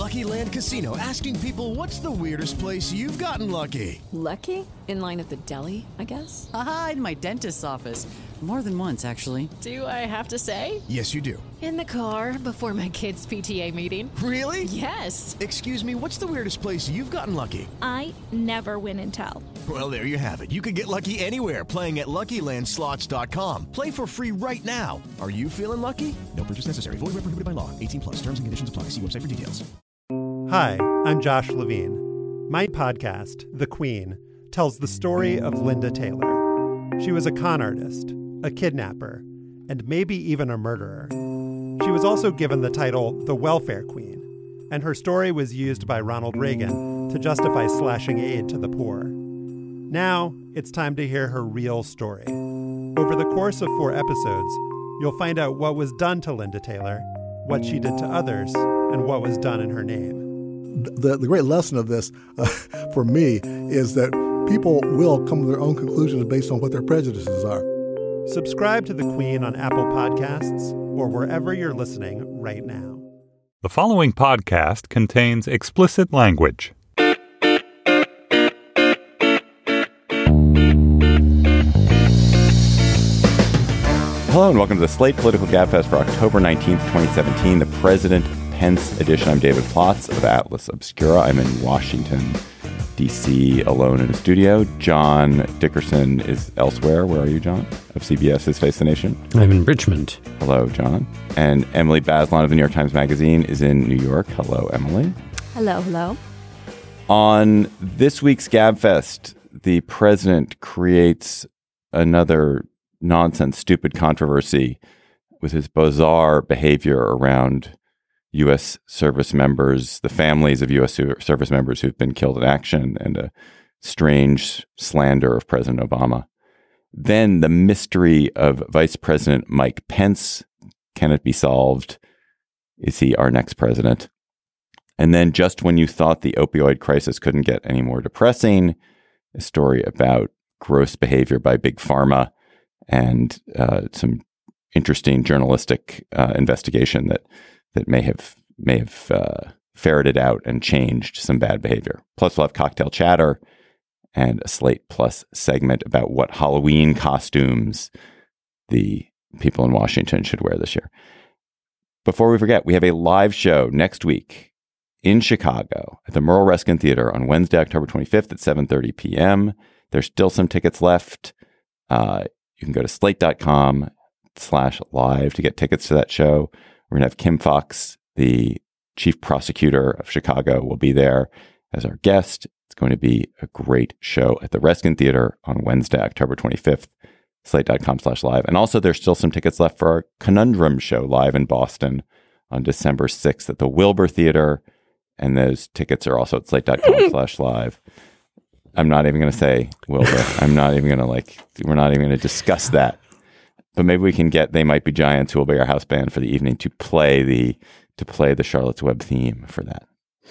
Lucky Land Casino, asking people, what's the weirdest place you've gotten lucky? Lucky? In line at the deli, I guess? Aha, in my dentist's office. More than once, actually. Do I have to say? Yes, you do. In the car before my kids' PTA meeting. Really? Yes. Excuse me, what's the weirdest place you've gotten lucky? I never win and tell. Well, there you have it. You can get lucky anywhere, playing at LuckyLandSlots.com. Play for free right now. Are you feeling lucky? No purchase necessary. Void where prohibited by law. 18+. Terms and conditions apply. See website for details. Hi, I'm Josh Levine. My podcast, The Queen, tells the story of Linda Taylor. She was a con artist, a kidnapper, and maybe even a murderer. She was also given the title the Welfare Queen, and her story was used by Ronald Reagan to justify slashing aid to the poor. Now, it's time to hear her real story. Over the course of 4 episodes, you'll find out what was done to Linda Taylor, what she did to others, and what was done in her name. The great lesson of this, for me, is that people will come to their own conclusions based on what their prejudices are. Subscribe to The Queen on Apple Podcasts or wherever you're listening right now. The following podcast contains explicit language. Hello and welcome to the Slate Political Gabfest for October 19th, 2017, the President Pence edition. I'm David Plotz of Atlas Obscura. I'm in Washington, D.C., alone in a studio. John Dickerson is elsewhere. Where are you, John? Of CBS's Face the Nation. I'm in Richmond. Hello, John. And Emily Bazelon of the New York Times Magazine is in New York. Hello, Emily. Hello, hello. On this week's Gabfest, the president creates another nonsense, stupid controversy with his bizarre behavior around U.S. service members, the families of U.S. service members who've been killed in action, and a strange slander of President Obama. Then the mystery of Vice President Mike Pence. Can it be solved? Is he our next president? And then just when you thought the opioid crisis couldn't get any more depressing, a story about gross behavior by Big Pharma and some interesting journalistic investigation that may have ferreted out and changed some bad behavior. Plus, we'll have cocktail chatter and a Slate Plus segment about what Halloween costumes the people in Washington should wear this year. Before we forget, we have a live show next week in Chicago at the Merle Reskin Theater on Wednesday, October 25th at 7:30 p.m. There's still some tickets left. You can go to slate.com/live to get tickets to that show. We're going to have Kim Foxx, the chief prosecutor of Chicago, will be there as our guest. It's going to be a great show at the Reskin Theater on Wednesday, October 25th, slate.com/live. And also there's still some tickets left for our Conundrum show live in Boston on December 6th at the Wilbur Theater. And those tickets are also at slate.com/live. I'm not even going to say Wilbur. I'm not even going to we're not even going to discuss that. But maybe we can get They Might Be Giants, who will be our house band for the evening, to play the Charlotte's Web theme for that.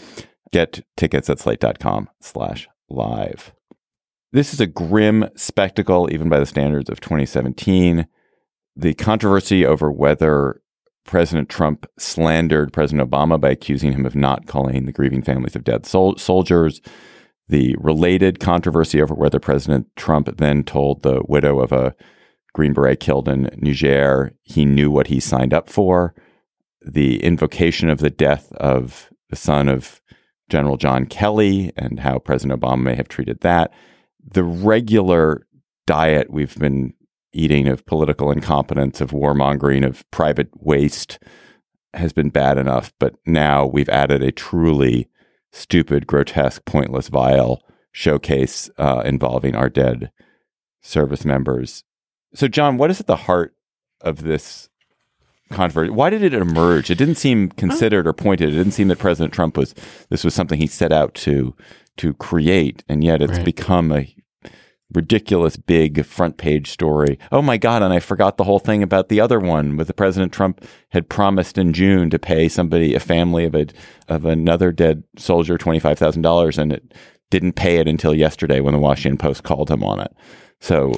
Get tickets at slate.com/live. This is a grim spectacle, even by the standards of 2017. The controversy over whether President Trump slandered President Obama by accusing him of not calling the grieving families of dead soldiers. The related controversy over whether President Trump then told the widow of a Green Beret killed in Niger he knew what he signed up for. The invocation of the death of the son of General John Kelly and how President Obama may have treated that. The regular diet we've been eating of political incompetence, of warmongering, of private waste has been bad enough. But now we've added a truly stupid, grotesque, pointless, vile showcase involving our dead service members. So, John, what is at the heart of this controversy? Why did it emerge? It didn't seem considered or pointed. It didn't seem that President Trump this was something he set out to create, and yet it's become a ridiculous big front page story. Oh my God, and I forgot the whole thing about the other one with the President Trump had promised in June to pay somebody, a family of another dead soldier, $25,000, and it didn't pay it until yesterday when the Washington Post called him on it. So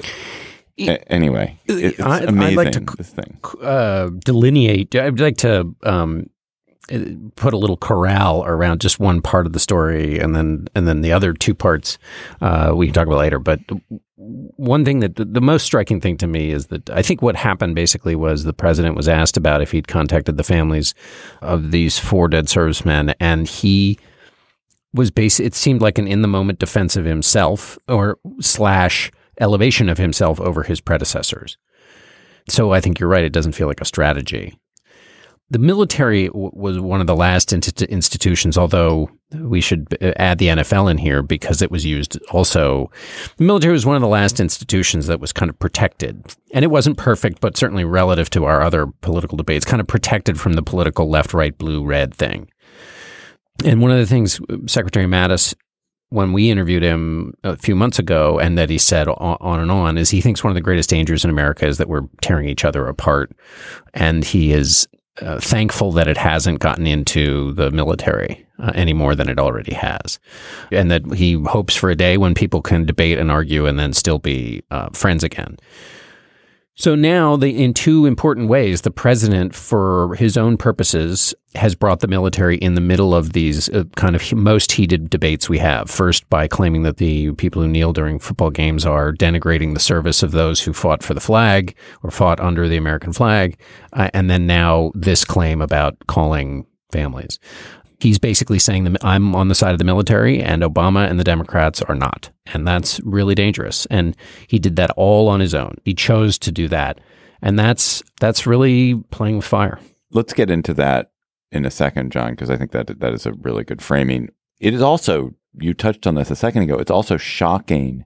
anyway, it's amazing, I'd like to this thing. Delineate. I'd like to put a little corral around just one part of the story, and then the other two parts we can talk about later. But one thing that the most striking thing to me is that I think what happened basically was the president was asked about if he'd contacted the families of these 4 dead servicemen, and he was it seemed like an in the moment defense of himself or / elevation of himself over his predecessors. So I think you're right. It doesn't feel like a strategy. The military was one of the last institutions, although we should add the NFL in here because it was used also. The military was one of the last institutions that was kind of protected. And it wasn't perfect, but certainly relative to our other political debates, kind of protected from the political left, right, blue, red thing. And one of the things Secretary Mattis, when we interviewed him a few months ago, and that he said on and on, is he thinks one of the greatest dangers in America is that we're tearing each other apart. And he is thankful that it hasn't gotten into the military any more than it already has. And that he hopes for a day when people can debate and argue and then still be friends again. So now, in 2 important ways, the president, for his own purposes, has brought the military in the middle of these kind of most heated debates we have. First, by claiming that the people who kneel during football games are denigrating the service of those who fought for the flag or fought under the American flag. And then now this claim about calling families. He's basically saying that I'm on the side of the military and Obama and the Democrats are not. And that's really dangerous. And he did that all on his own. He chose to do that. And that's really playing with fire. Let's get into that in a second, John, because I think that is a really good framing. It is also, you touched on this a second ago, it's also shocking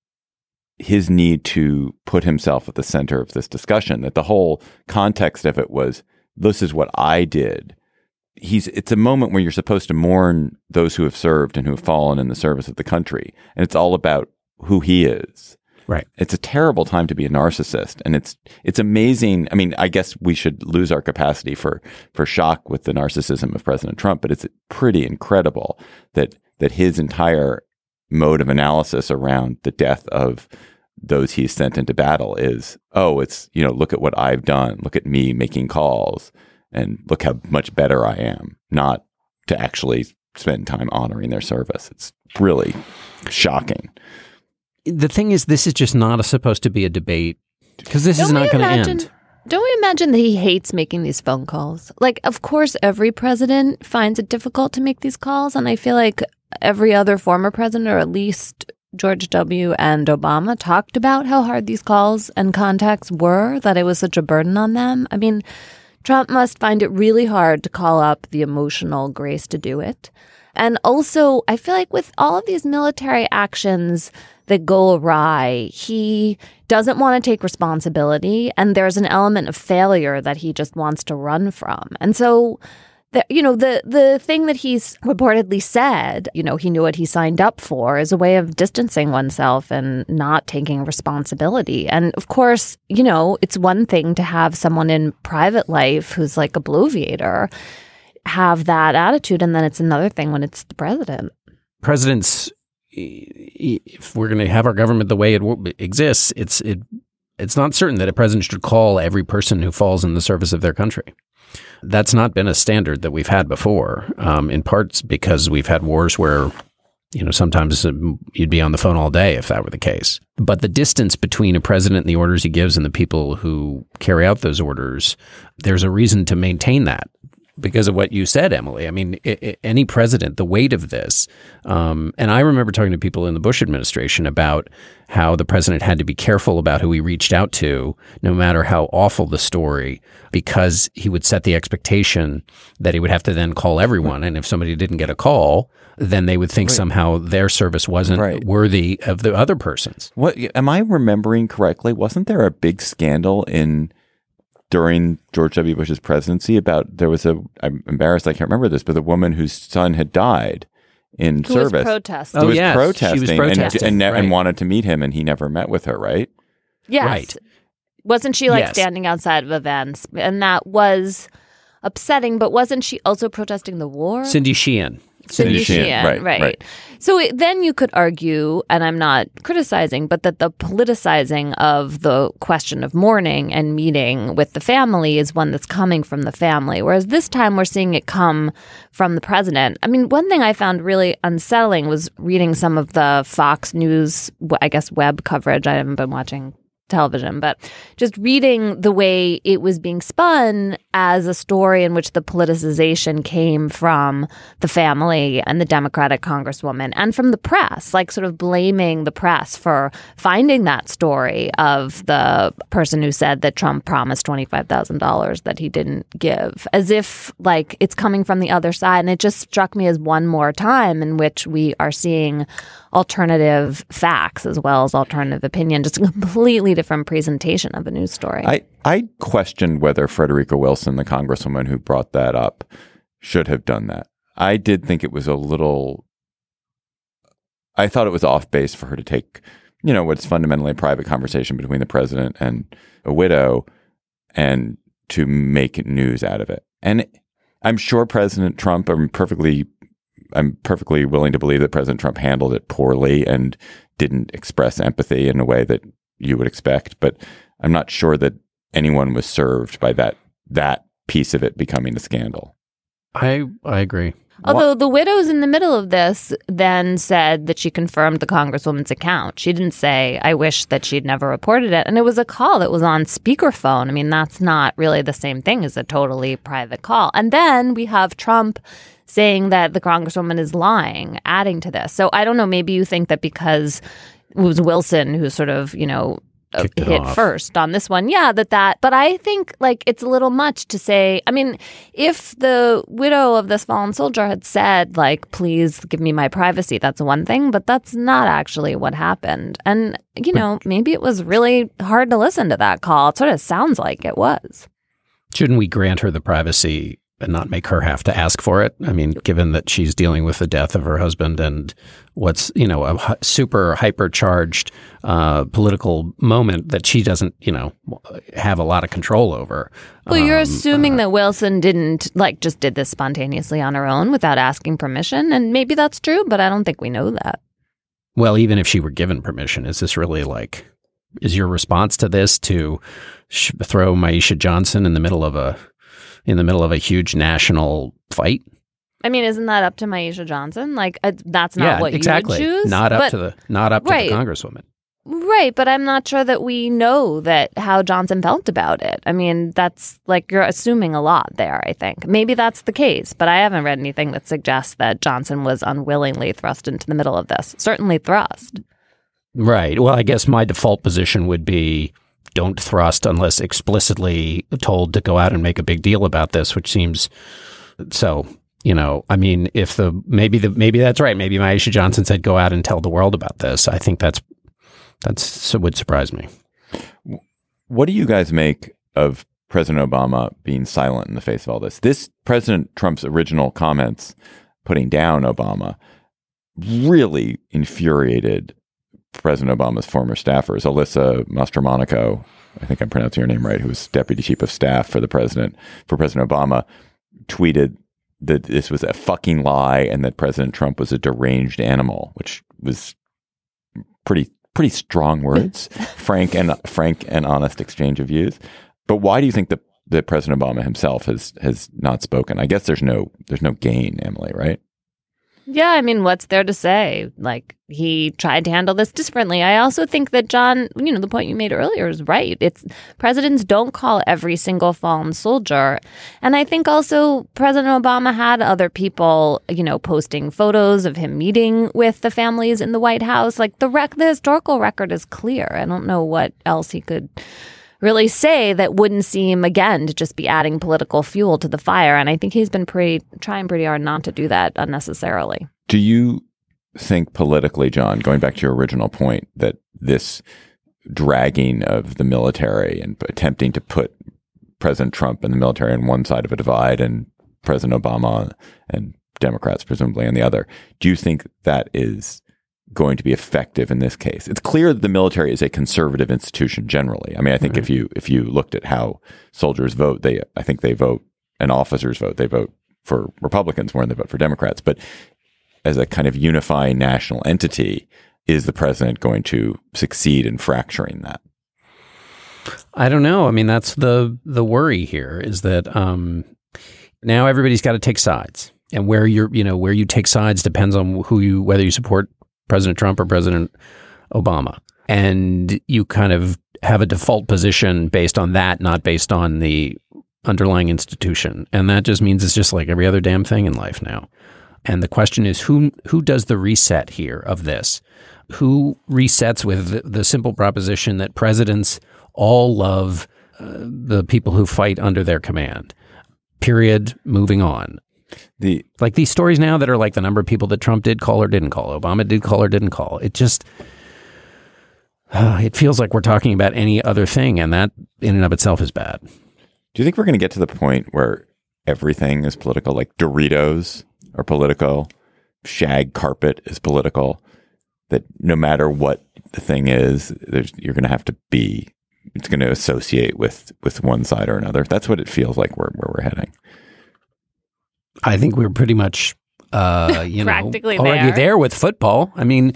his need to put himself at the center of this discussion, that the whole context of it was, this is what I did. It's a moment where you're supposed to mourn those who have served and who have fallen in the service of the country. And it's all about who he is. Right. It's a terrible time to be a narcissist. And it's amazing. I mean, I guess we should lose our capacity for shock with the narcissism of President Trump, but it's pretty incredible that his entire mode of analysis around the death of those he's sent into battle is, look at what I've done. Look at me making calls. And look how much better I am, not to actually spend time honoring their service. It's really shocking. The thing is, this is just not supposed to be a debate because this is not going to end. Don't we imagine that he hates making these phone calls? Like, of course, every president finds it difficult to make these calls. And I feel like every other former president, or at least George W. and Obama, talked about how hard these calls and contacts were, that it was such a burden on them. I mean, Trump must find it really hard to call up the emotional grace to do it. And also, I feel like with all of these military actions that go awry, he doesn't want to take responsibility. And there's an element of failure that he just wants to run from. And so, the thing that he's reportedly said, he knew what he signed up for, is a way of distancing oneself and not taking responsibility. And of course, it's one thing to have someone in private life who's like a bloviator have that attitude. And then it's another thing when it's the president. Presidents, if we're going to have our government the way it exists, it's not certain that a president should call every person who falls in the service of their country. That's not been a standard that we've had before, in parts because we've had wars where, sometimes you'd be on the phone all day if that were the case. But the distance between a president and the orders he gives and the people who carry out those orders, there's a reason to maintain that. Because of what you said, Emily. I mean, any president, the weight of this. And I remember talking to people in the Bush administration about how the president had to be careful about who he reached out to, no matter how awful the story, because he would set the expectation that he would have to then call everyone. And if somebody didn't get a call, then they would think somehow their service wasn't worthy of the other person's. What am I remembering correctly? Wasn't there a big scandal during George W. Bush's presidency I'm embarrassed I can't remember this, but the woman whose son had died in service. Was protesting. She was protesting and wanted to meet him, and he never met with her, right? Yes. Right. Wasn't she standing outside of events? And that was upsetting, but wasn't she also protesting the war? Cindy Sheehan. Cindy Sheehan, right. So then you could argue, and I'm not criticizing, but that the politicizing of the question of mourning and meeting with the family is one that's coming from the family, whereas this time we're seeing it come from the president. I mean, one thing I found really unsettling was reading some of the Fox News, I guess, web coverage. I haven't been watching television, but just reading the way it was being spun as a story in which the politicization came from the family and the Democratic congresswoman and from the press, like sort of blaming the press for finding that story of the person who said that Trump promised $25,000 that he didn't give, as if like it's coming from the other side. And it just struck me as one more time in which we are seeing alternative facts as well as alternative opinion, just a completely different presentation of a news story. I questioned whether Frederica Wilson, the congresswoman who brought that up, should have done that. I did think it was I thought it was off base for her to take, what's fundamentally a private conversation between the president and a widow and to make news out of it. And I'm sure President Trump, I'm perfectly willing to believe that President Trump handled it poorly and didn't express empathy in a way that you would expect. But I'm not sure that anyone was served by that piece of it becoming a scandal. I agree. Although the widows in the middle of this then said that she confirmed the congresswoman's account. She didn't say, I wish that she'd never reported it. And it was a call that was on speakerphone. I mean, that's not really the same thing as a totally private call. And then we have Trump saying that the congresswoman is lying, adding to this. So I don't know, maybe you think that because it was Wilson who sort of, hit first on this one. Yeah, but I think like it's a little much to say. I mean, if the widow of this fallen soldier had said like, please give me my privacy, that's one thing, but that's not actually what happened. And, maybe it was really hard to listen to that call. It sort of sounds like it was. Shouldn't we grant her the privacy and not make her have to ask for it? I mean, given that she's dealing with the death of her husband and what's, a super hypercharged political moment that she doesn't, have a lot of control over. Well, you're assuming that Wilson didn't just did this spontaneously on her own without asking permission. And maybe that's true, but I don't think we know that. Well, even if she were given permission, is this really is your response to this to throw Maisha Johnson in the middle of a huge national fight? I mean, isn't that up to Maisha Johnson? That's not what exactly. you would choose. Not up to the congresswoman. Right, but I'm not sure that we know how Johnson felt about it. I mean, that's you're assuming a lot there, I think. Maybe that's the case, but I haven't read anything that suggests that Johnson was unwillingly thrust into the middle of this. Certainly thrust. Right. Well, I guess my default position would be don't thrust unless explicitly told to go out and make a big deal about this, which seems so, I mean, maybe that's right. Maybe Maisha Johnson said, go out and tell the world about this. I think that would surprise me. What do you guys make of President Obama being silent in the face of all this? This President Trump's original comments putting down Obama really infuriated President Obama's former staffers. Alyssa Mastromonaco, I think I'm pronouncing her name right, who was deputy chief of staff for President Obama, tweeted that this was a fucking lie and that President Trump was a deranged animal, which was pretty strong words, frank and honest exchange of views. But why do you think that President Obama himself has not spoken? I guess there's no gain, Emily, right? Yeah, I mean, what's there to say? He tried to handle this differently. I also think that, John, the point you made earlier is right. Presidents don't call every single fallen soldier. And I think also President Obama had other people, posting photos of him meeting with the families in the White House. The historical record is clear. I don't know what else he could really say that wouldn't seem, again, to just be adding political fuel to the fire. And I think he's been trying pretty hard not to do that unnecessarily. Do you think politically, John, going back to your original point, that this dragging of the military and attempting to put President Trump and the military on one side of a divide and President Obama and Democrats presumably on the other, do you think that is going to be effective in this case? It's clear that the military is a conservative institution generally. I mean, I think if you looked at how soldiers vote, I think they vote, and officers vote, they vote for Republicans more than they vote for Democrats. But as a kind of unifying national entity, is the president going to succeed in fracturing that? I don't know. I mean, that's the worry here is that now everybody's got to take sides, and where you take sides depends on whether you support President Trump or President Obama, and you kind of have a default position based on that, not based on the underlying institution, and that just means it's just like every other damn thing in life now. And the question is, who does the reset here of this? Who resets with the simple proposition that presidents all love the people who fight under their command? Period. Moving on. Like these stories now that are like the number of people that Trump did call or didn't call, Obama did call or didn't call. It just it feels like we're talking about any other thing, and that in and of itself is bad. Do you think we're going to get to the point where everything is political? Like Doritos are political, shag carpet is political, that no matter what the thing is, you're going to have to be, it's going to associate with one side or another. That's what it feels like where we're heading. I think we're pretty much, practically already there with football. I mean,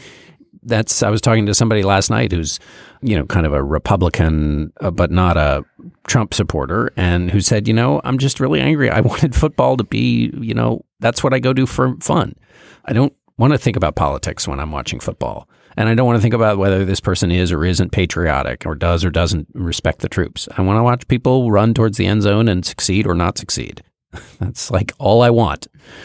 I was talking to somebody last night who's, kind of a Republican, but not a Trump supporter, and who said, I'm just really angry. I wanted football to be, that's what I go do for fun. I don't want to think about politics when I'm watching football. And I don't want to think about whether this person is or isn't patriotic or does or doesn't respect the troops. I want to watch people run towards the end zone and succeed or not succeed. That's like all I want.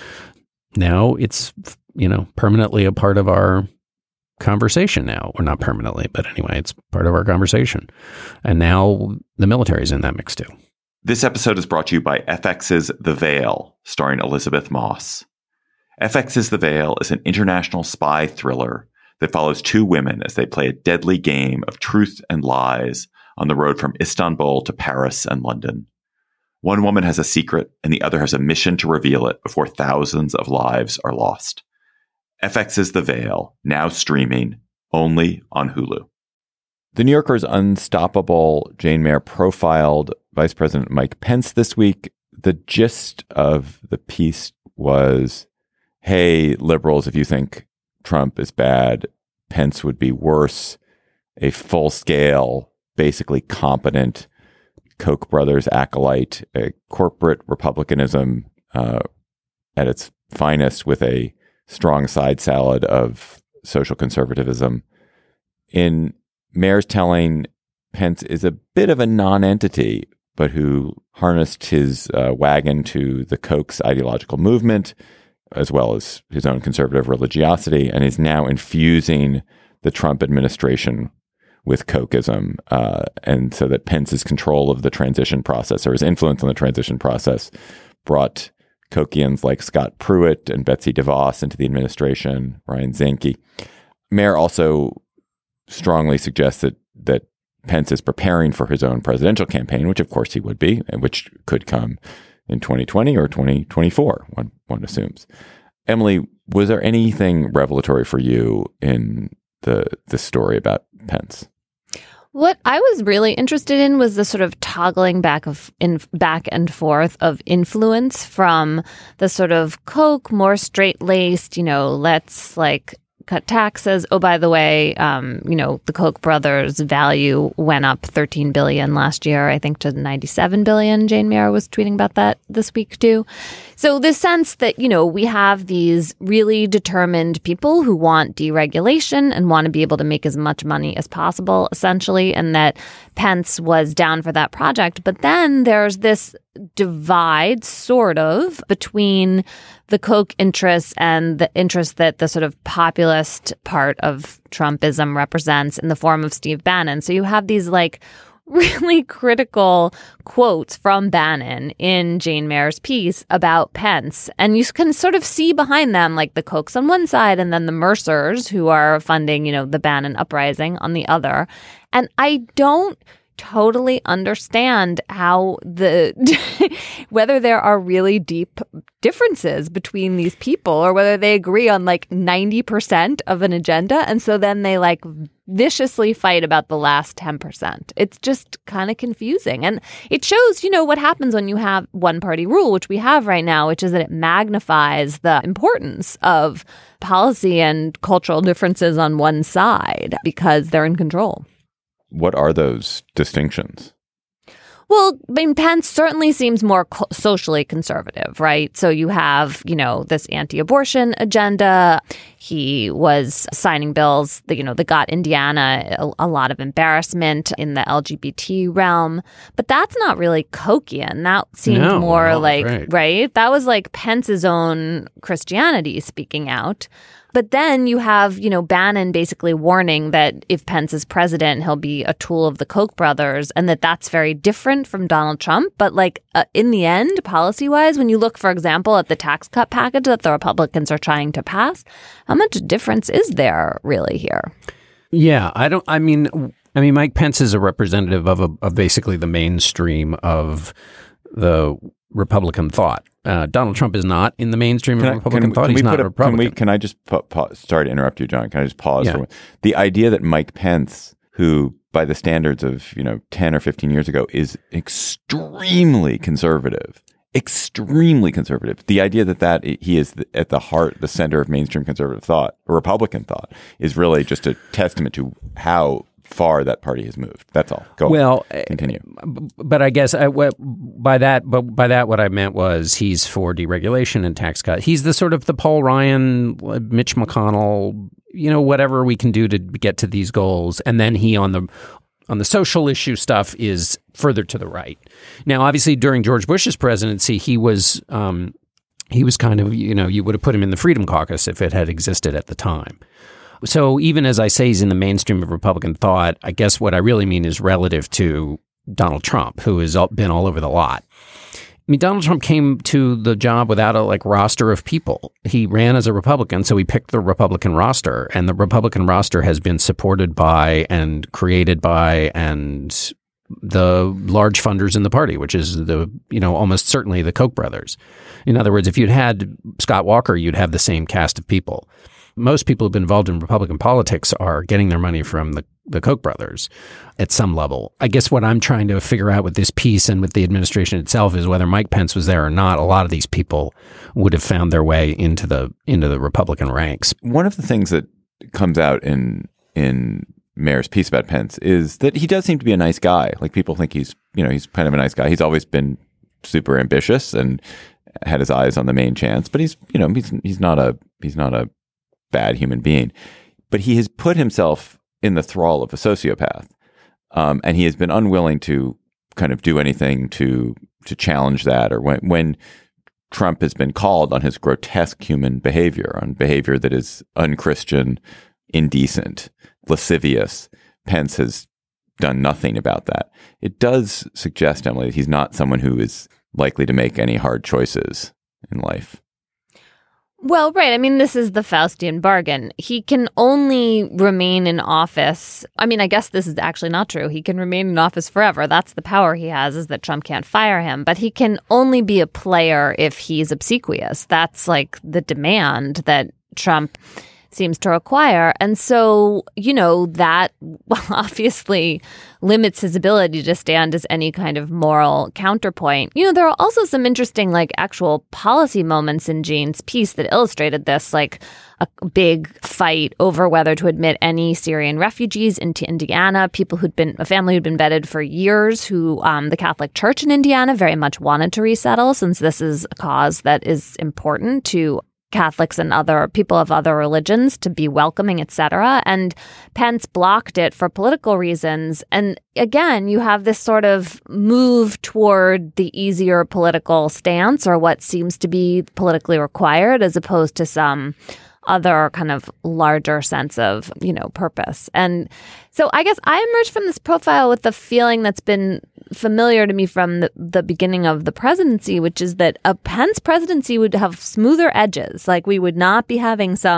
Now it's, permanently a part of our conversation now, or not permanently, but anyway, it's part of our conversation. And now the military's in that mix too. This episode is brought to you by FX's The Veil, starring Elizabeth Moss. FX's The Veil is an international spy thriller that follows two women as they play a deadly game of truth and lies on the road from Istanbul to Paris and London. One woman has a secret and the other has a mission to reveal it before thousands of lives are lost. FX's The Veil, now streaming only on Hulu. The New Yorker's unstoppable Jane Mayer profiled Vice President Mike Pence this week. The gist of the piece was, hey, liberals, if you think Trump is bad, Pence would be worse. A full-scale, basically competent Koch brothers acolyte, a corporate republicanism at its finest with a strong side salad of social conservatism. In Mayer's telling, Pence is a bit of a non-entity, but who harnessed his wagon to the Koch's ideological movement, as well as his own conservative religiosity, and is now infusing the Trump administration with Kochism, and so that Pence's control of the transition process, or his influence on the transition process, brought Kochians like Scott Pruitt and Betsy DeVos into the administration, Ryan Zinke. Mayer also strongly suggests that Pence is preparing for his own presidential campaign, which of course he would be, and which could come in 2020 or 2024, one assumes. Emily, was there anything revelatory for you in the story about Pence? What I was really interested in was the sort of toggling back and forth of influence from the sort of Koch, more straight-laced, let's cut taxes. Oh, by the way, the Koch brothers' value went up $13 billion last year, I think, to $97 billion. Jane Mayer was tweeting about that this week, too. So the sense that, we have these really determined people who want deregulation and want to be able to make as much money as possible, essentially, and that Pence was down for that project. But then there's this divide, sort of, between the Koch interests and the interests that the sort of populist part of Trumpism represents in the form of Steve Bannon. So you have these really critical quotes from Bannon in Jane Mayer's piece about Pence. And you can sort of see behind them the Kochs on one side and then the Mercers who are funding, the Bannon uprising on the other. And I don't totally understand how whether there are really deep differences between these people or whether they agree on like 90% of an agenda. And so then they like viciously fight about the last 10%. It's just kind of confusing. And it shows, what happens when you have one party rule, which we have right now, which is that it magnifies the importance of policy and cultural differences on one side because they're in control. What are those distinctions? Well, Pence certainly seems more socially conservative, right? So you have, this anti-abortion agenda. He was signing bills that got Indiana a lot of embarrassment in the LGBT realm. But that's not really Kochian. That seemed right? That was like Pence's own Christianity speaking out. But then you have, Bannon basically warning that if Pence is president, he'll be a tool of the Koch brothers, and that's very different from Donald Trump. But in the end, policy-wise, when you look, for example, at the tax cut package that the Republicans are trying to pass, how much difference is there really here? Yeah, Mike Pence is a representative of basically the mainstream of the Republican thought. Donald Trump is not in the mainstream of Republican thought. He's not a Republican. Can I just sorry to interrupt you, John? Can I just pause for the idea that Mike Pence, who by the standards of 10 or 15 years ago is extremely conservative, the idea that he is at the heart, the center of mainstream conservative thought, or Republican thought, is really just a testament to how far that party has moved. That's all. Continue. But I guess by that, what I meant was he's for deregulation and tax cut. He's the sort of the Paul Ryan, Mitch McConnell, whatever we can do to get to these goals. And then he on the social issue stuff is further to the right. Now, obviously, during George Bush's presidency, he was kind of, you would have put him in the Freedom Caucus if it had existed at the time. So even as I say he's in the mainstream of Republican thought, I guess what I really mean is relative to Donald Trump, who has been all over the lot. Donald Trump came to the job without a roster of people. He ran as a Republican, so he picked the Republican roster, and the Republican roster has been supported by and created by and the large funders in the party, which is almost certainly the Koch brothers. In other words, if you'd had Scott Walker, you'd have the same cast of people. Most people who've been involved in Republican politics are getting their money from the Koch brothers at some level. I guess what I'm trying to figure out with this piece and with the administration itself is whether Mike Pence was there or not. A lot of these people would have found their way into the Republican ranks. One of the things that comes out in Mayer's piece about Pence is that he does seem to be a nice guy. Like, people think he's kind of a nice guy. He's always been super ambitious and had his eyes on the main chance, but he's not a bad human being, but he has put himself in the thrall of a sociopath, and he has been unwilling to kind of do anything to challenge that. Or when Trump has been called on his grotesque human behavior, on behavior that is unchristian, indecent, lascivious, Pence has done nothing about that. It does suggest, Emily, that he's not someone who is likely to make any hard choices in life. Well, right. This is the Faustian bargain. He can only remain in office. I guess this is actually not true. He can remain in office forever. That's the power he has, is that Trump can't fire him. But he can only be a player if he's obsequious. That's like the demand that Trump seems to require. And so, that obviously limits his ability to stand as any kind of moral counterpoint. There are also some interesting, actual policy moments in Jane's piece that illustrated this, like a big fight over whether to admit any Syrian refugees into Indiana, a family who'd been vetted for years, who the Catholic Church in Indiana very much wanted to resettle, since this is a cause that is important to Catholics and other people of other religions to be welcoming, etc. And Pence blocked it for political reasons. And again, you have this sort of move toward the easier political stance, or what seems to be politically required, as opposed to some other kind of larger sense of, purpose. And so I guess I emerged from this profile with the feeling that's been familiar to me from the beginning of the presidency, which is that a Pence presidency would have smoother edges. Like, we would not be having some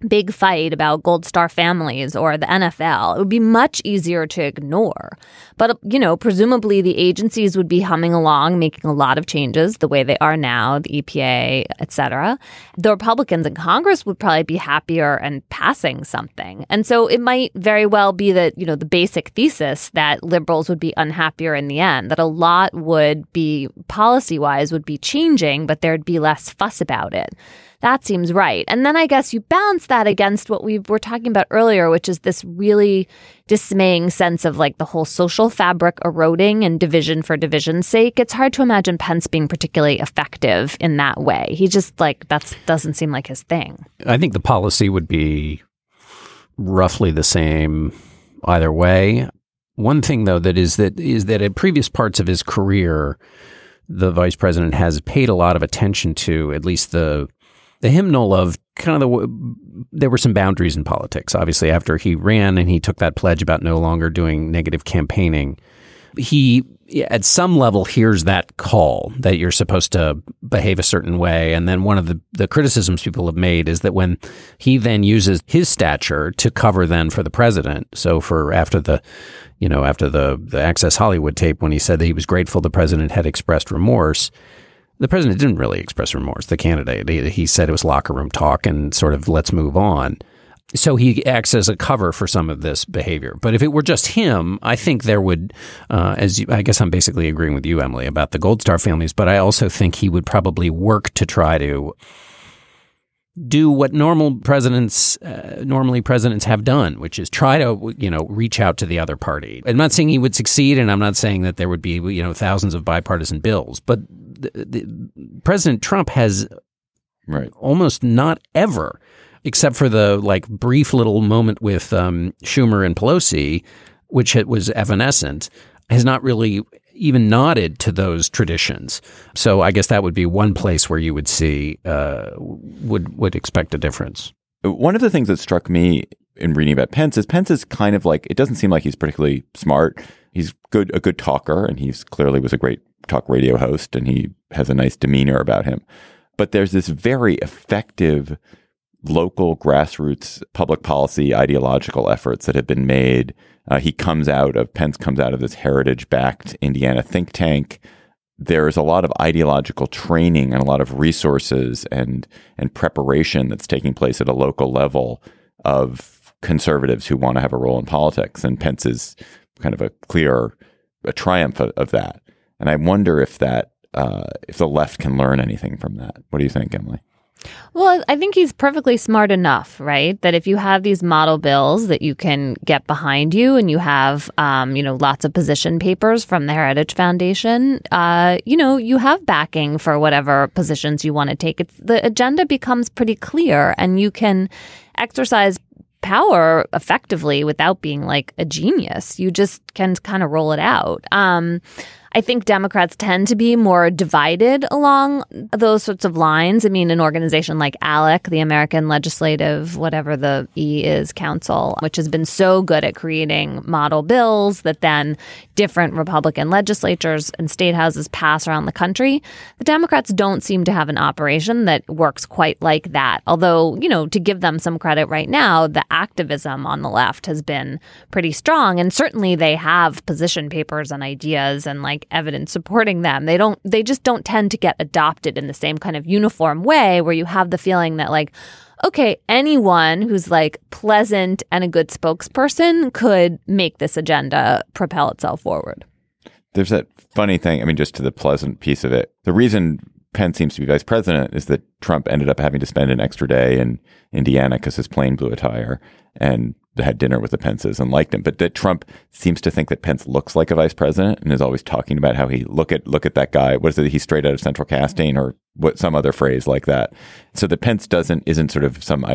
big fight about Gold Star families or the NFL, it would be much easier to ignore. But, presumably the agencies would be humming along, making a lot of changes the way they are now, the EPA, et cetera. The Republicans in Congress would probably be happier and passing something. And so it might very well be that, the basic thesis that liberals would be unhappier in the end, that a lot would be, policy-wise, would be changing, but there'd be less fuss about it. That seems right. And then I guess you balance that against what we were talking about earlier, which is this really dismaying sense of like the whole social fabric eroding and division for division's sake. It's hard to imagine Pence being particularly effective in that way. He just that doesn't seem like his thing. I think the policy would be roughly the same either way. One thing, though, is that at previous parts of his career, the vice president has paid a lot of attention to at least the hymnal of there were some boundaries in politics. Obviously, after he ran and he took that pledge about no longer doing negative campaigning, he, at some level, hears that call that you're supposed to behave a certain way. And then one of the criticisms people have made is that when he then uses his stature to cover then for the president, so for after the Access Hollywood tape, when he said that he was grateful the president had expressed remorse, the president didn't really express remorse, the candidate. He said it was locker room talk and sort of let's move on. So he acts as a cover for some of this behavior. But if it were just him, I think there would, I guess I'm basically agreeing with you, Emily, about the Gold Star families, but I also think he would probably work to try to do what normally presidents have done, which is try to, reach out to the other party. I'm not saying he would succeed, and I'm not saying that there would be, thousands of bipartisan bills, but President Trump has almost not ever, except for the brief little moment with Schumer and Pelosi, which was evanescent, has not really even nodded to those traditions. So I guess that would be one place where you would see, would expect a difference. One of the things that struck me in reading about Pence is kind of it doesn't seem like he's particularly smart. He's a good talker, and he's clearly was a great talk radio host, and he has a nice demeanor about him. But there's this very effective local grassroots public policy ideological efforts that have been made. Pence comes out of this heritage-backed Indiana think tank. There's a lot of ideological training and a lot of resources and preparation that's taking place at a local level of conservatives who want to have a role in politics. And Pence is kind of a triumph of that. And I wonder if the left can learn anything from that. What do you think, Emily? Well, I think he's perfectly smart enough, right? That if you have these model bills that you can get behind you, and you have, lots of position papers from the Heritage Foundation, you have backing for whatever positions you want to take. The agenda becomes pretty clear, and you can exercise power effectively without being a genius. You just can kind of roll it out. I think Democrats tend to be more divided along those sorts of lines. I mean, an organization like ALEC, the American Legislative, whatever the E is, Council, which has been so good at creating model bills that then different Republican legislatures and state houses pass around the country. The Democrats don't seem to have an operation that works quite like that. Although, to give them some credit right now, the activism on the left has been pretty strong. And certainly they have position papers and ideas and evidence supporting them. They just don't tend to get adopted in the same kind of uniform way where you have the feeling that okay, anyone who's pleasant and a good spokesperson could make this agenda propel itself forward. There's that funny thing, just to the pleasant piece of it. The reason Pence seems to be vice president is that Trump ended up having to spend an extra day in Indiana because his plane blew a tire, and had dinner with the Pences and liked him. But that Trump seems to think that Pence looks like a vice president and is always talking about how he look at that guy. What is it? He's straight out of Central Casting, or some other phrase like that. So that Pence isn't sort of some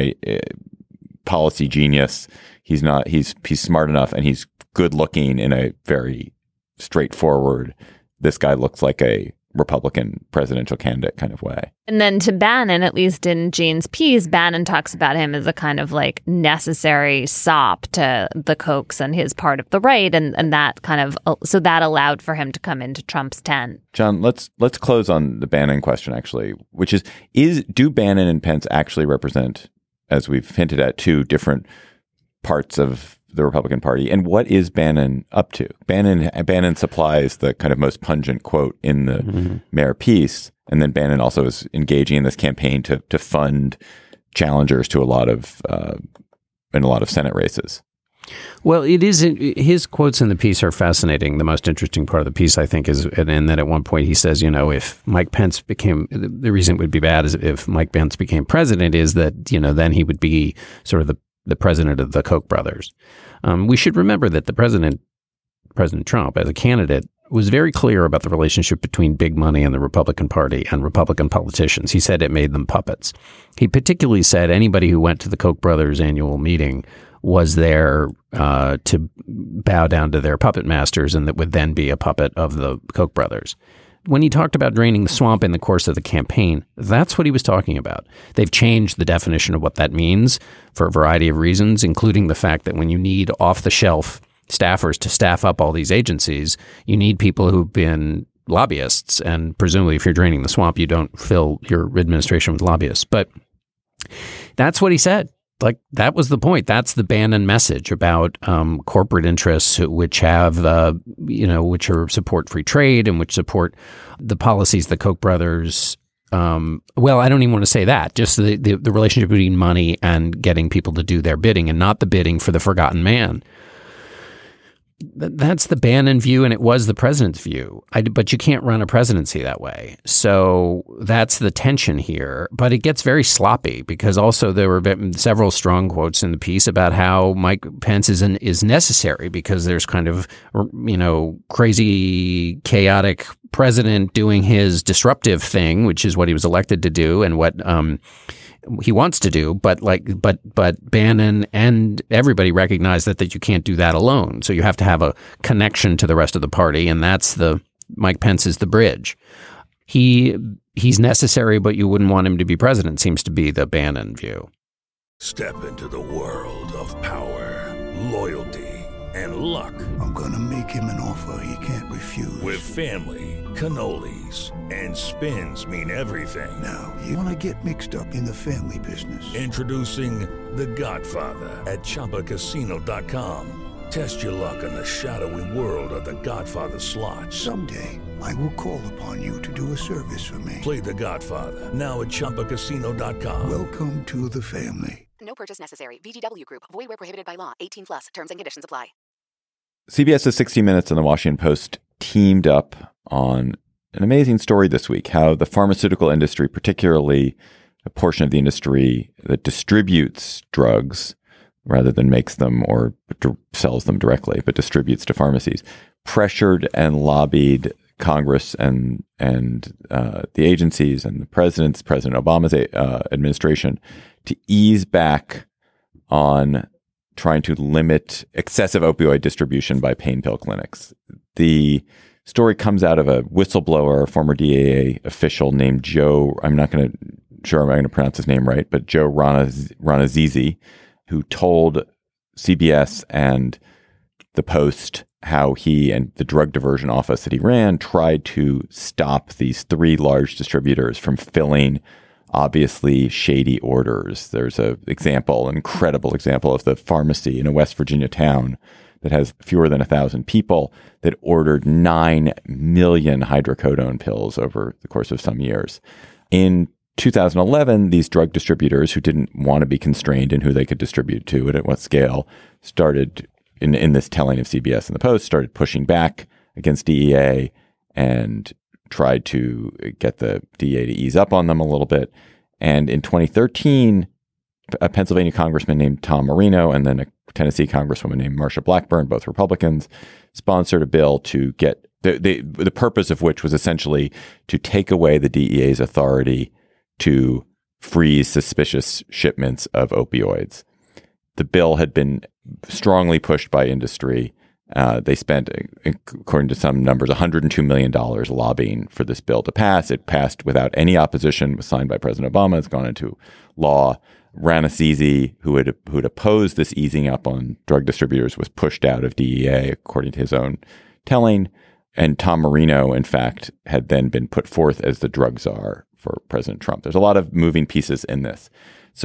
policy genius. He's not. He's smart enough, and he's good looking in a very straightforward, this guy looks like a Republican presidential candidate kind of way. And then to Bannon, at least in Gene's piece, Bannon talks about him as a kind of necessary sop to the Kochs and his part of the right, and that kind of, so that allowed for him to come into Trump's tent. John, let's close on the Bannon question, actually, which is do Bannon and Pence actually represent as we've hinted at, two different parts of the Republican Party. And what is Bannon up to? Bannon supplies the kind of most pungent quote in the Mayor piece. And then Bannon also is engaging in this campaign to fund challengers to a lot of Senate races. Well, it is. His quotes in the piece are fascinating. The most interesting part of the piece, I think, is, and then at one point he says, if Mike Pence the reason it would be bad is if Mike Pence became president is that, then he would be sort of the president of the Koch brothers. We should remember that President Trump, as a candidate, was very clear about the relationship between big money and the Republican Party and Republican politicians. He said it made them puppets. He particularly said anybody who went to the Koch brothers annual meeting was there to bow down to their puppet masters, and that would then be a puppet of the Koch brothers. When he talked about draining the swamp in the course of the campaign, that's what he was talking about. They've changed the definition of what that means for a variety of reasons, including the fact that when you need off-the-shelf staffers to staff up all these agencies, you need people who've been lobbyists, and presumably if you're draining the swamp, you don't fill your administration with lobbyists. But that's what he said. Like, that was the point. That's the Bannon message about corporate interests which have, which are support free trade and which support the policies the Koch brothers. Well, I don't even want to say that. Just the relationship between money and getting people to do their bidding, and not the bidding for the forgotten man. That's the Bannon view, and it was the president's view. But you can't run a presidency that way. So that's the tension here. But it gets very sloppy, because also there were several strong quotes in the piece about how Mike Pence is necessary, because there's kind of, crazy, chaotic president doing his disruptive thing, which is what he was elected to do and what he wants to do, but Bannon and everybody recognize that you can't do that alone. So you have to have a connection to the rest of the party, and that's Mike Pence is the bridge. He's necessary, but you wouldn't want him to be president, seems to be the Bannon view. Step into the world of power, loyalty, and luck. I'm gonna make him an offer he can't refuse. With family, cannolis, and spins mean everything. Now, you wanna get mixed up in the family business. Introducing The Godfather at ChumbaCasino.com. Test your luck in the shadowy world of The Godfather slot. Someday, I will call upon you to do a service for me. Play The Godfather, now at ChumbaCasino.com. Welcome to the family. No purchase necessary. VGW Group. Void where prohibited by law. 18+. Terms and conditions apply. CBS's 60 Minutes and the Washington Post teamed up on an amazing story this week, how the pharmaceutical industry, particularly a portion of the industry that distributes drugs rather than makes them or sells them directly, but distributes to pharmacies, pressured and lobbied Congress and the agencies and President Obama's administration to ease back on trying to limit excessive opioid distribution by pain pill clinics. The story comes out of a whistleblower, a former DEA official named Joe. I'm not going to pronounce his name right, but Joe Ranazizi, who told CBS and the Post how he and the drug diversion office that he ran tried to stop these three large distributors from filling obviously shady orders. There's an incredible example of the pharmacy in a West Virginia town that has fewer than 1,000 people that ordered 9 million hydrocodone pills over the course of some years. In 2011, these drug distributors who didn't want to be constrained in who they could distribute to and at what scale started, in this telling of CBS and the Post, started pushing back against DEA and tried to get the DEA to ease up on them a little bit. And in 2013, a Pennsylvania congressman named Tom Marino and then a Tennessee congresswoman named Marsha Blackburn, both Republicans, sponsored a bill to get the purpose of which was essentially to take away the DEA's authority to freeze suspicious shipments of opioids. The bill had been strongly pushed by industry. They spent, according to some numbers, $102 million lobbying for this bill to pass. It passed without any opposition. It was signed by President Obama. It's gone into law. Ranazizi, who had opposed this easing up on drug distributors, was pushed out of DEA, according to his own telling. And Tom Marino, in fact, had then been put forth as the drug czar for President Trump. There's a lot of moving pieces in this. So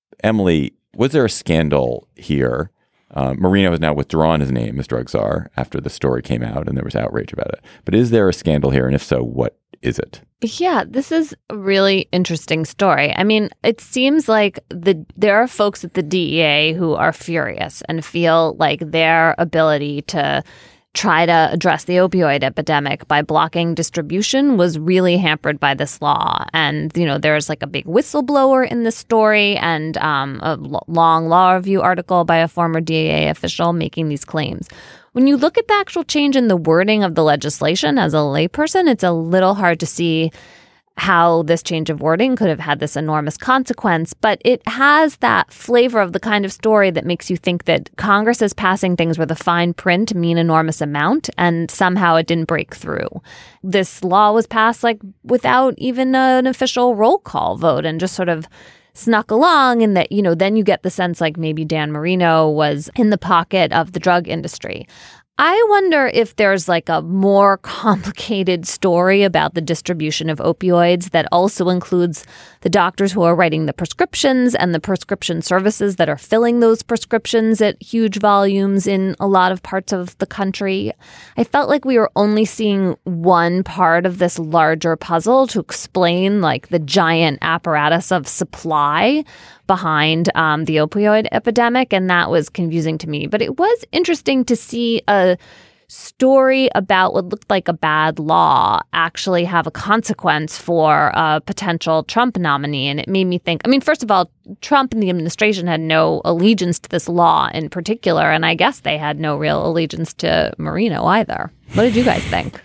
Emily, was there a scandal here? Marino has now withdrawn his name as drug czar after the story came out and there was outrage about it. But is there a scandal here? And if so, what is it? Yeah, this is a really interesting story. I mean, it seems like there are folks at the DEA who are furious and feel like their ability to try to address the opioid epidemic by blocking distribution was really hampered by this law. And, there's like a big whistleblower in this story and a long law review article by a former DEA official making these claims. When you look at the actual change in the wording of the legislation as a layperson, it's a little hard to see how this change of wording could have had this enormous consequence, but it has that flavor of the kind of story that makes you think that Congress is passing things where the fine print mean enormous amount, and somehow it didn't break through. This law was passed without even an official roll call vote and just sort of snuck along, and that, then you get the sense like maybe Dan Marino was in the pocket of the drug industry. I wonder if there's like a more complicated story about the distribution of opioids that also includes the doctors who are writing the prescriptions and the prescription services that are filling those prescriptions at huge volumes in a lot of parts of the country. I felt like we were only seeing one part of this larger puzzle to explain like the giant apparatus of supply behind the opioid epidemic, and that was confusing to me. But it was interesting to see a story about what looked like a bad law actually have a consequence for a potential Trump nominee. And it made me think, first of all, Trump and the administration had no allegiance to this law in particular, and I guess they had no real allegiance to Marino either. What did you guys think?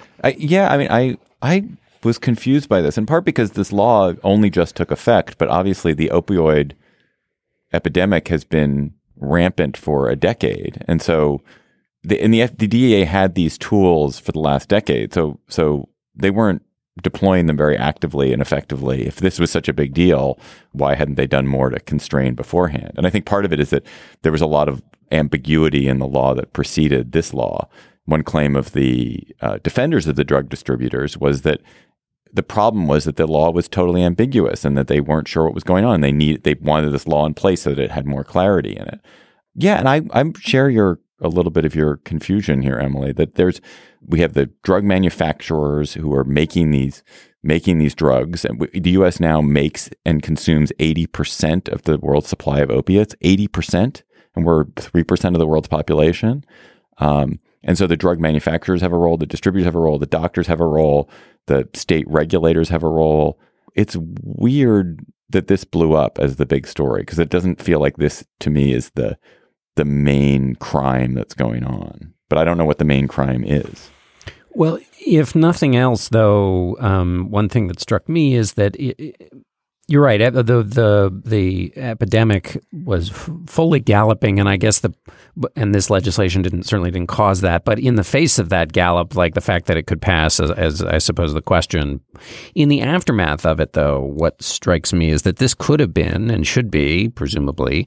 I was confused by this, in part because this law only just took effect, but obviously the opioid epidemic has been rampant for a decade. And so the DEA had these tools for the last decade. So they weren't deploying them very actively and effectively. If this was such a big deal, why hadn't they done more to constrain beforehand? And I think part of it is that there was a lot of ambiguity in the law that preceded this law. One claim of the defenders of the drug distributors was that the problem was that the law was totally ambiguous and that they weren't sure what was going on. They wanted this law in place so that it had more clarity in it. Yeah, and I share a little bit of your confusion here, Emily, that we have the drug manufacturers who are making these drugs, and the U.S. now makes and consumes 80% of the world's supply of opiates, 80%, and we're 3% of the world's population. And so the drug manufacturers have a role, the distributors have a role, the doctors have a role, the state regulators have a role. It's weird that this blew up as the big story, because it doesn't feel like this, to me, is the main crime that's going on. But I don't know what the main crime is. Well, if nothing else, though, one thing that struck me is that you're right. The epidemic was fully galloping, and I guess and this legislation certainly didn't cause that. But in the face of that gallop, like the fact that it could pass, as I suppose the question, in the aftermath of it, though, what strikes me is that this could have been and should be, presumably,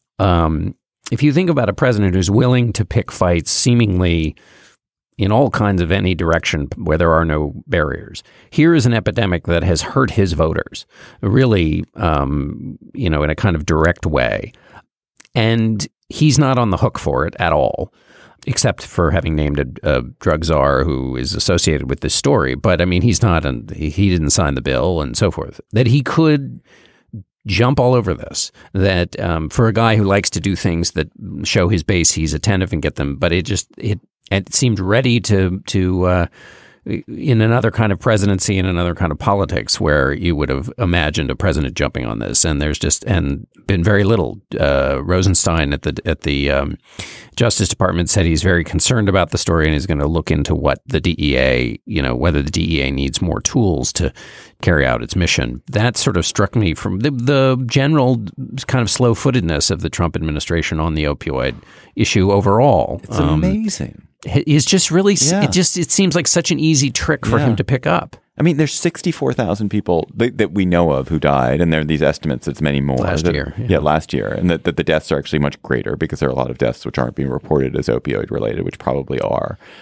if you think about a president who's willing to pick fights, seemingly in all kinds of any direction where there are no barriers. Here is an epidemic that has hurt his voters, really, in a kind of direct way. And he's not on the hook for it at all, except for having named a drug czar who is associated with this story. But he's not, he didn't sign the bill and so forth. That he could jump all over this, that for a guy who likes to do things that show his base, he's attentive and get them. But it seemed ready to in another kind of presidency, in another kind of politics, where you would have imagined a president jumping on this. And there's been very little. Rosenstein at the Justice Department said he's very concerned about the story and is going to look into what the DEA, whether the DEA needs more tools to carry out its mission. That sort of struck me from the general kind of slow-footedness of the Trump administration on the opioid issue overall. It's amazing. It's just really, it seems like such an easy trick for him to pick up. There's 64,000 people that we know of who died, and there are these estimates it's many more. Last year. And that the deaths are actually much greater because there are a lot of deaths which aren't being reported as opioid related, which probably are.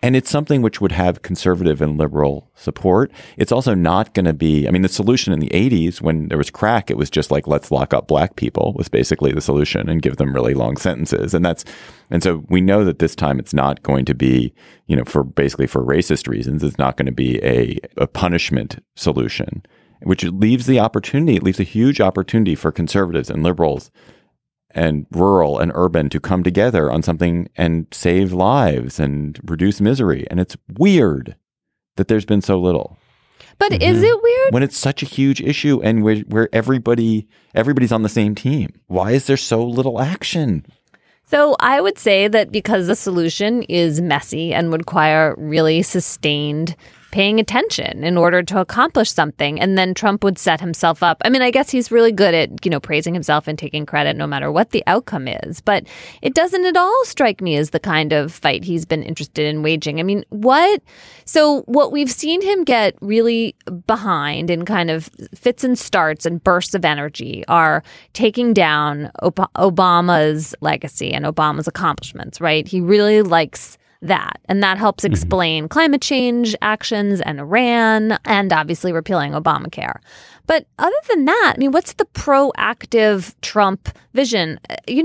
And it's something which would have conservative and liberal support. It's also not going to be, I mean, the solution in the 80s when there was crack, it was just like, let's lock up black people was basically the solution and give them really long sentences. And so we know that this time it's not going to be, for racist reasons, it's not going to be a punishment solution, which leaves a huge opportunity for conservatives and liberals and rural and urban to come together on something and save lives and reduce misery. And it's weird that there's been so little. But is it weird? When it's such a huge issue and where everybody's on the same team. Why is there so little action? So I would say that because the solution is messy and would require really sustained paying attention in order to accomplish something. And then Trump would set himself up. I mean, I guess he's really good at, praising himself and taking credit no matter what the outcome is. But it doesn't at all strike me as the kind of fight he's been interested in waging. I mean, what we've seen him get really behind in kind of fits and starts and bursts of energy are taking down Obama's legacy and Obama's accomplishments, right? He really likes that. And that helps explain climate change actions and Iran and obviously repealing Obamacare. But other than that, I mean, what's the proactive Trump vision?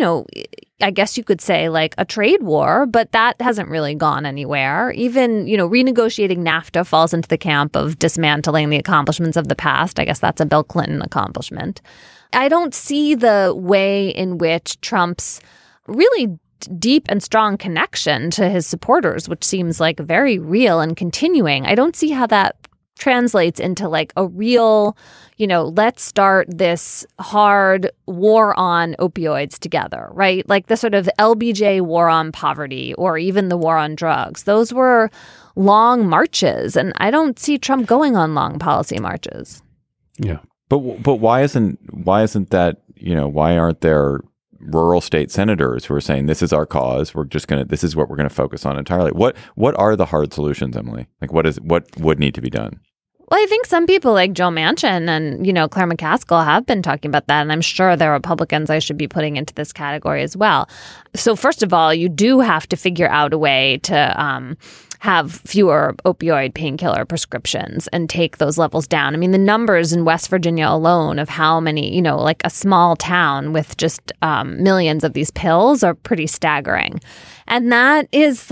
I guess you could say like a trade war, but that hasn't really gone anywhere. Even, renegotiating NAFTA falls into the camp of dismantling the accomplishments of the past. I guess that's a Bill Clinton accomplishment. I don't see the way in which Trump's really deep and strong connection to his supporters, which seems like very real and continuing. I don't see how that translates into like a real, let's start this hard war on opioids together, right? Like the sort of LBJ war on poverty or even the war on drugs. Those were long marches, and I don't see Trump going on long policy marches. Yeah. But why isn't that, why aren't there rural state senators who are saying this is our cause, this is what we're going to focus on entirely? What are the hard solutions, Emily? Like what would need to be done? Well, I think some people like Joe Manchin and, Claire McCaskill have been talking about that. And I'm sure there are Republicans I should be putting into this category as well. So first of all, you do have to figure out a way to have fewer opioid painkiller prescriptions and take those levels down. I mean, the numbers in West Virginia alone of how many, like a small town with just millions of these pills are pretty staggering. And that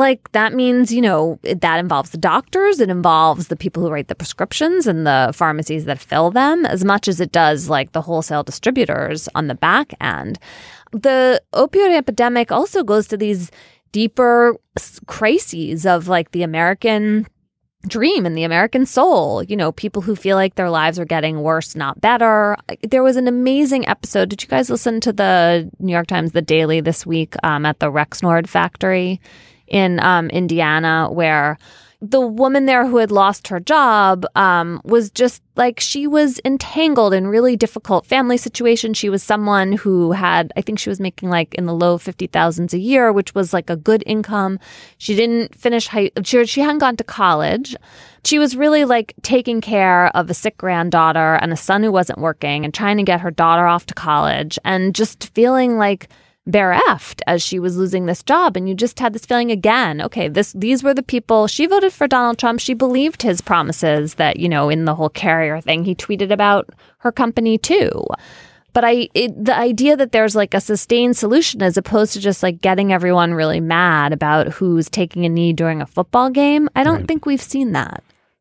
means, that involves the doctors. It involves the people who write the prescriptions and the pharmacies that fill them as much as it does like the wholesale distributors on the back end. The opioid epidemic also goes to these deeper crises of like the American dream and the American soul, people who feel like their lives are getting worse, not better. There was an amazing episode. Did you guys listen to the New York Times, The Daily this week at the Rexnord factory in Indiana, where the woman there who had lost her job was just like, she was entangled in really difficult family situations. She was someone who had, I think she was making like in the low 50,000s a year, which was like a good income. She didn't finish she hadn't gone to college. She was really like taking care of a sick granddaughter and a son who wasn't working and trying to get her daughter off to college and just feeling like bereft as she was losing this job. And you just had this feeling again, okay, these were the people. She voted for Donald Trump. She believed his promises that, in the whole carrier thing, he tweeted about her company too. But the idea that there's like a sustained solution as opposed to just like getting everyone really mad about who's taking a knee during a football game, I don't think we've seen that.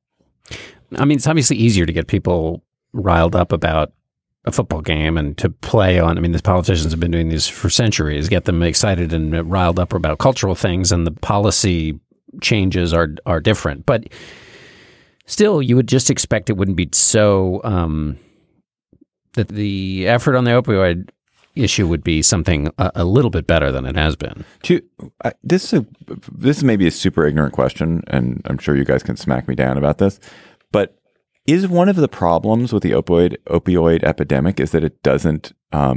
I mean, it's obviously easier to get people riled up about a football game and to play on. I mean, the politicians have been doing these for centuries, get them excited and riled up about cultural things, and the policy changes are different. But still, you would just expect it wouldn't be so that the effort on the opioid issue would be something a little bit better than it has been. This is maybe a super ignorant question, and I'm sure you guys can smack me down about this, but is one of the problems with the opioid epidemic is that it doesn't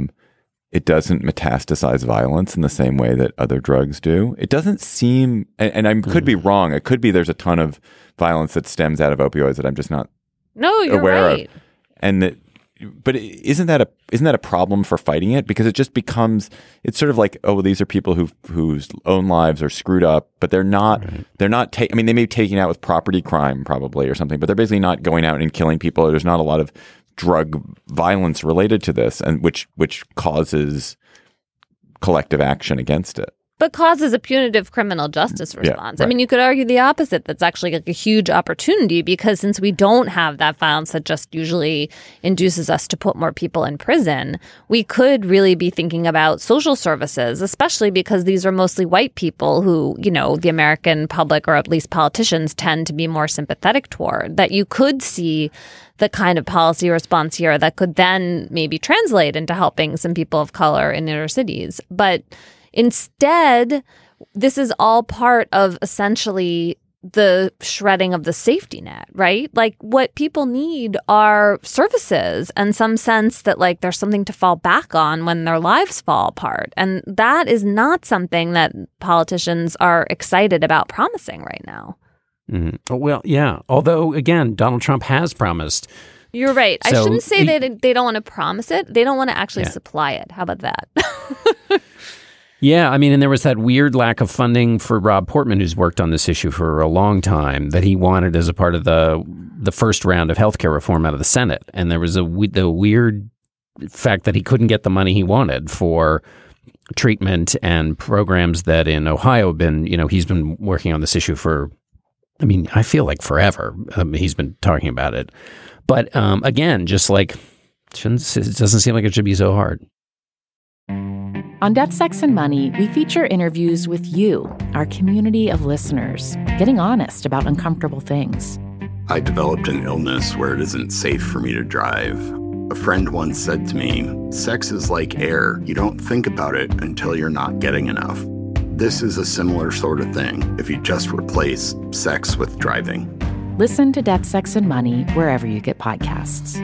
metastasize violence in the same way that other drugs do? It doesn't seem, and I could be wrong. It could be there's a ton of violence that stems out of opioids that I'm just not you're aware right. of, and that isn't that a problem for fighting it? Because it just becomes, it's sort of like, oh, these are people whose own lives are screwed up, but they're not. Right. They're not. I mean, they may be taken out with property crime probably or something, but they're basically not going out and killing people. There's not a lot of drug violence related to this, and which causes collective action against it. But causes a punitive criminal justice response. Yeah, right. I mean, you could argue the opposite. That's actually like a huge opportunity, because since we don't have that violence that just usually induces us to put more people in prison, we could really be thinking about social services, especially because these are mostly white people who, you know, the American public, or at least politicians, tend to be more sympathetic toward. That you could see the kind of policy response here that could then maybe translate into helping some people of color in inner cities. But instead, this is all part of essentially the shredding of the safety net, right? Like, what people need are services and some sense that, like, there's something to fall back on when their lives fall apart. And that is not something that politicians are excited about promising right now. Mm-hmm. Well, yeah. Although, again, Donald Trump has promised. You're right. So I shouldn't say they don't want to promise it. They don't want to actually supply it. How about that? Yeah, I mean, and there was that weird lack of funding for Rob Portman, who's worked on this issue for a long time, that he wanted as a part of the first round of healthcare reform out of the Senate. And there was the weird fact that he couldn't get the money he wanted for treatment and programs that in Ohio have been, you know, he's been working on this issue for, I mean, I feel like forever. He's been talking about it. But again, just like, it doesn't seem like it should be so hard. On Death, Sex, and Money, we feature interviews with you, our community of listeners, getting honest about uncomfortable things. I developed an illness where it isn't safe for me to drive. A friend once said to me, sex is like air. You don't think about it until you're not getting enough. This is a similar sort of thing if you just replace sex with driving. Listen to Death, Sex, and Money wherever you get podcasts.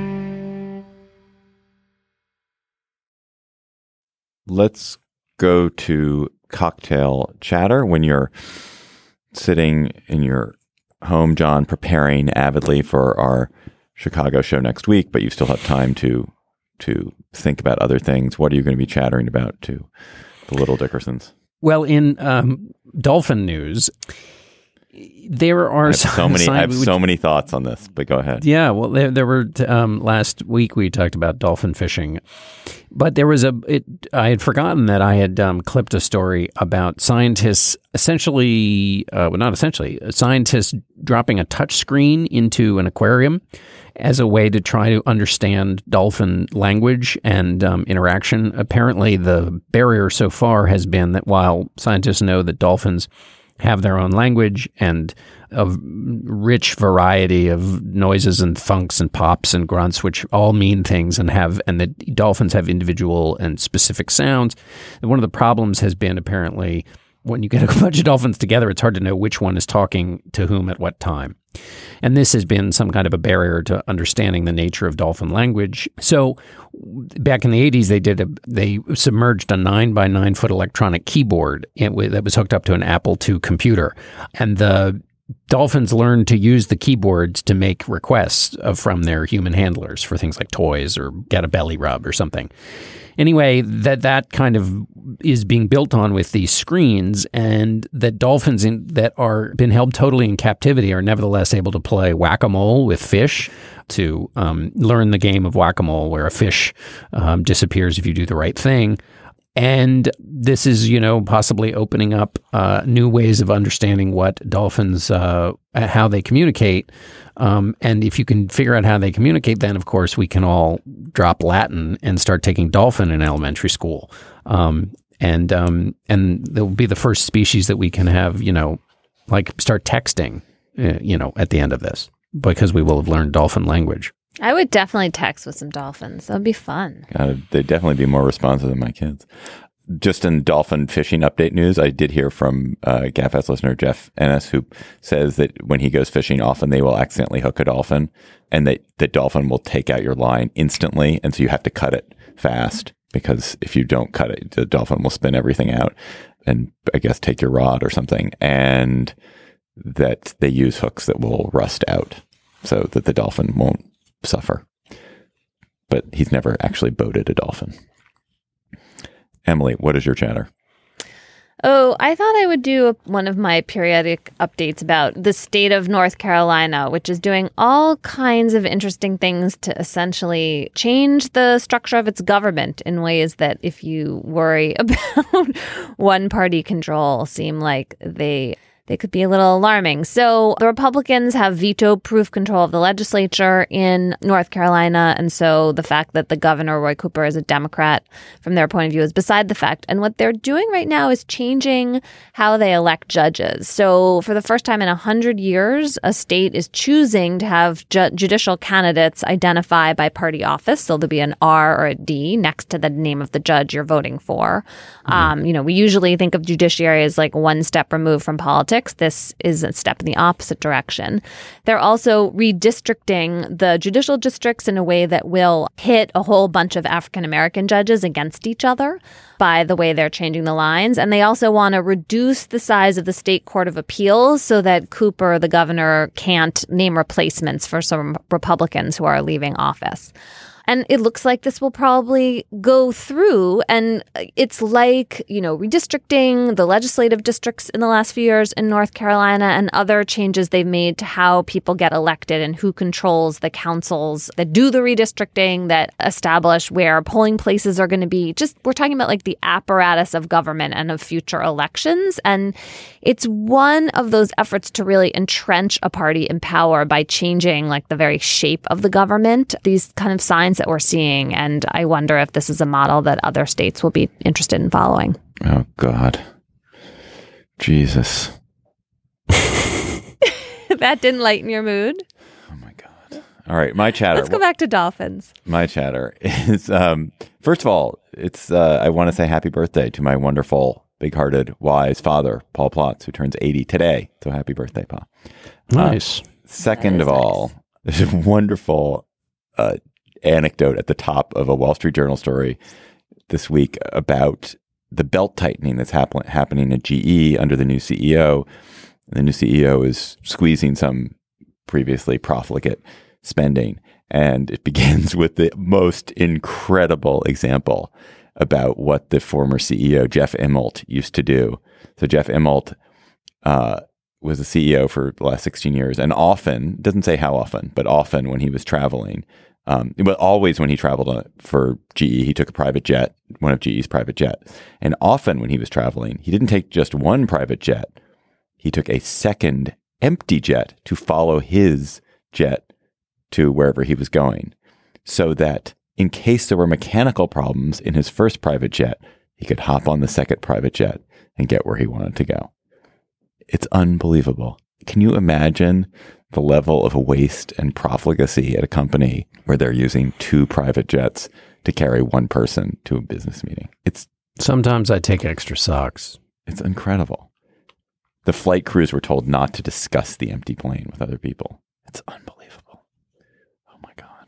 Let's go to cocktail chatter. When you're sitting in your home, John, preparing avidly for our Chicago show next week, but you still have time to think about other things, what are you going to be chattering about to the Little Dickersons? Well, in dolphin news, there are so many thoughts on this, but go ahead. Yeah, well, there were last week we talked about dolphin fishing, but there was I had forgotten that I had clipped a story about scientists scientists dropping a touch screen into an aquarium as a way to try to understand dolphin language and interaction. Apparently, the barrier so far has been that while scientists know that dolphins have their own language and a rich variety of noises and thunks and pops and grunts, which all mean things, and the dolphins have individual and specific sounds. And one of the problems has been apparently when you get a bunch of dolphins together, it's hard to know which one is talking to whom at what time. And this has been some kind of a barrier to understanding the nature of dolphin language. So back in the 80s, they submerged a 9 by 9 foot electronic keyboard that was hooked up to an Apple II computer. And the dolphins learned to use the keyboards to make requests from their human handlers for things like toys or get a belly rub or something. Anyway, that kind of is being built on with these screens, and that dolphins that are been held totally in captivity are nevertheless able to play whack-a-mole with fish, to learn the game of whack-a-mole where a fish disappears if you do the right thing. And this is, possibly opening up new ways of understanding what dolphins, how they communicate. And if you can figure out how they communicate, then, of course, we can all drop Latin and start taking dolphin in elementary school. And they'll be the first species that we can have, start texting, at the end of this, because we will have learned dolphin language. I would definitely text with some dolphins. That would be fun. They'd definitely be more responsive than my kids. Just in dolphin fishing update news, I did hear from GAFS listener Jeff Ennis, who says that when he goes fishing, often they will accidentally hook a dolphin, and that the dolphin will take out your line instantly, and so you have to cut it fast, because if you don't cut it, the dolphin will spin everything out and, I guess, take your rod or something, and that they use hooks that will rust out so that the dolphin won't suffer. but he's never actually boated a dolphin. Emily, what is your chatter? Oh, I thought I would do one of my periodic updates about the state of North Carolina, which is doing all kinds of interesting things to essentially change the structure of its government in ways that, if you worry about one-party control, seem like they could be a little alarming. So the Republicans have veto-proof control of the legislature in North Carolina. And so the fact that the governor, Roy Cooper, is a Democrat from their point of view is beside the fact. And what they're doing right now is changing how they elect judges. So for the first time in 100 years, a state is choosing to have judicial candidates identify by party office. So there'll be an R or a D next to the name of the judge you're voting for. We usually think of judiciary as like one step removed from politics. This is a step in the opposite direction. They're also redistricting the judicial districts in a way that will hit a whole bunch of African-American judges against each other by the way they're changing the lines. And they also want to reduce the size of the state court of appeals so that Cooper, the governor, can't name replacements for some Republicans who are leaving office. And it looks like this will probably go through. And it's like, redistricting the legislative districts in the last few years in North Carolina and other changes they've made to how people get elected and who controls the councils that do the redistricting, that establish where polling places are going to be. We're talking about like the apparatus of government and of future elections. And it's one of those efforts to really entrench a party in power by changing like the very shape of the government. These kind of signs that we're seeing. And I wonder if this is a model that other states will be interested in following. Oh, God. Jesus. That didn't lighten your mood? Oh, my God. All right. My chatter. Let's go back to dolphins. My chatter is, first of all, it's I want to say happy birthday to my wonderful, big-hearted, wise father, Paul Plotz, who turns 80 today. So happy birthday, Pa. Nice. Second of all, there's a wonderful anecdote at the top of a Wall Street Journal story this week about the belt tightening that's happening at GE under the new CEO. The new CEO is squeezing some previously profligate spending. And it begins with the most incredible example about what the former CEO, Jeff Immelt, used to do. So Jeff Immelt was a CEO for the last 16 years. And often, doesn't say how often, but often when he was traveling, but always when he traveled for GE, he took a private jet, one of GE's private jets. And often when he was traveling, he didn't take just one private jet. He took a second empty jet to follow his jet to wherever he was going, so that in case there were mechanical problems in his first private jet, he could hop on the second private jet and get where he wanted to go. It's unbelievable. Can you imagine the level of waste and profligacy at a company where they're using two private jets to carry one person to a business meeting? Sometimes I take extra socks. It's incredible. The flight crews were told not to discuss the empty plane with other people. It's unbelievable. Oh my God.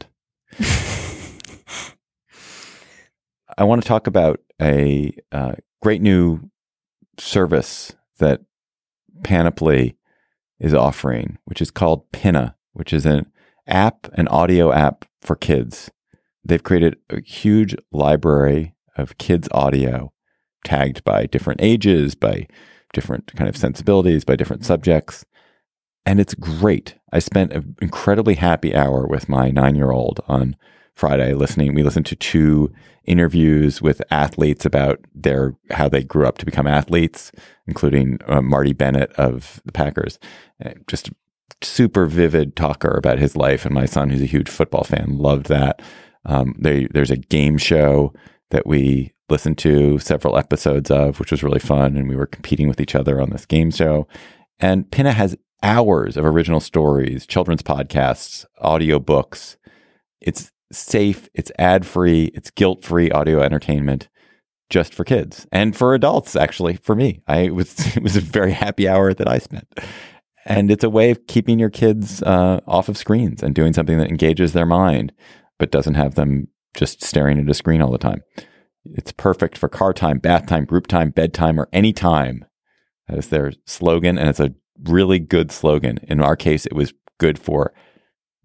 I want to talk about a great new service that Panoply is offering, which is called Pinna, which is an audio app for kids. They've created a huge library of kids' audio tagged by different ages, by different kind of sensibilities, by different subjects. And it's great. I spent an incredibly happy hour with my 9-year-old on Friday listening. We listened to 2 interviews with athletes about how they grew up to become athletes, including Marty Bennett of the Packers. Just super vivid talker about his life. And my son, who's a huge football fan, loved that. There's a game show that we listened to several episodes of, which was really fun. And we were competing with each other on this game show. And Pinna has hours of original stories, children's podcasts, audio books. It's safe, it's ad-free, it's guilt-free audio entertainment just for kids and for adults, actually, for me. It was a very happy hour that I spent. And it's a way of keeping your kids off of screens and doing something that engages their mind, but doesn't have them just staring at a screen all the time. It's perfect for car time, bath time, group time, bedtime, or any time. That is their slogan, and it's a really good slogan. In our case, it was good for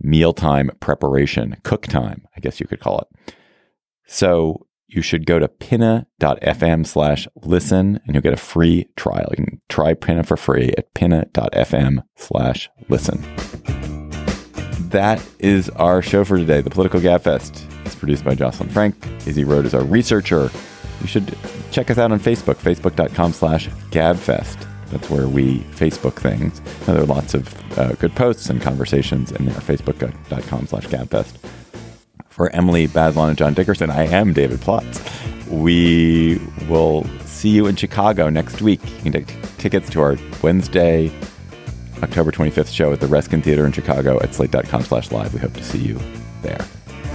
mealtime preparation, cook time, I guess you could call it. So you should go to pinna.fm/listen and you'll get a free trial. You can try Pinna for free at pinna.fm/listen. That is our show for today. The Political Gabfest is produced by Jocelyn Frank. Izzy Road is our researcher. You should check us out on Facebook, facebook.com/Gabfest. That's where we Facebook things. Now, there are lots of good posts and conversations in there, facebook.com/Gabfest. For Emily Bazelon and John Dickerson, I am David Plotz. We will see you in Chicago next week. You can take tickets to our Wednesday, October 25th show at the Reskin Theater in Chicago at slate.com/live. We hope to see you there.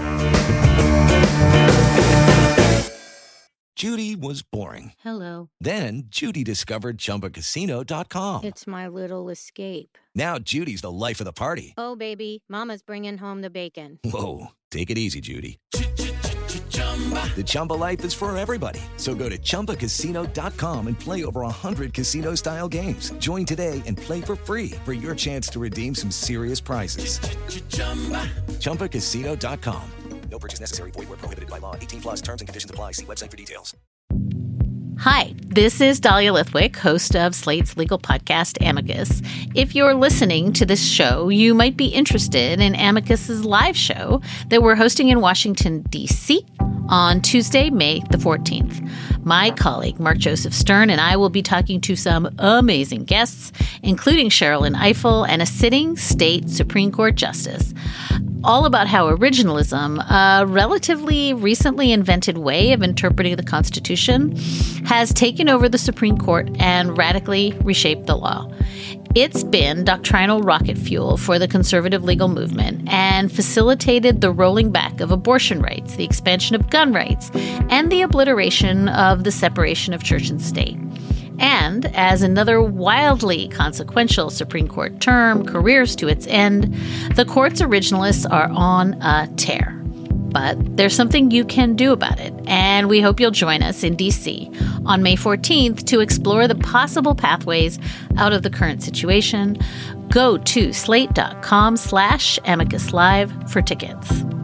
Judy was boring. Hello. Then Judy discovered ChumbaCasino.com. It's my little escape. Now Judy's the life of the party. Oh, baby, mama's bringing home the bacon. Whoa, take it easy, Judy. The Chumba life is for everybody. So go to ChumbaCasino.com and play over 100 casino-style games. Join today and play for free for your chance to redeem some serious prizes. ChumbaCasino.com. No purchase necessary. Void where prohibited by law. 18+ terms and conditions apply. See website for details. Hi, this is Dahlia Lithwick, host of Slate's legal podcast, Amicus. If you're listening to this show, you might be interested in Amicus's live show that we're hosting in Washington, D.C. on Tuesday, May the 14th. My colleague, Mark Joseph Stern, and I will be talking to some amazing guests, including Sherrilyn Ifill and a sitting state Supreme Court justice, all about how originalism, a relatively recently invented way of interpreting the Constitution, has taken over the Supreme Court and radically reshaped the law. It's been doctrinal rocket fuel for the conservative legal movement and facilitated the rolling back of abortion rights, the expansion of gun rights, and the obliteration of the separation of church and state. And as another wildly consequential Supreme Court term careers to its end, the court's originalists are on a tear. But there's something you can do about it, and we hope you'll join us in D.C. on May 14th to explore the possible pathways out of the current situation. Go to slate.com/Amicus Live for tickets.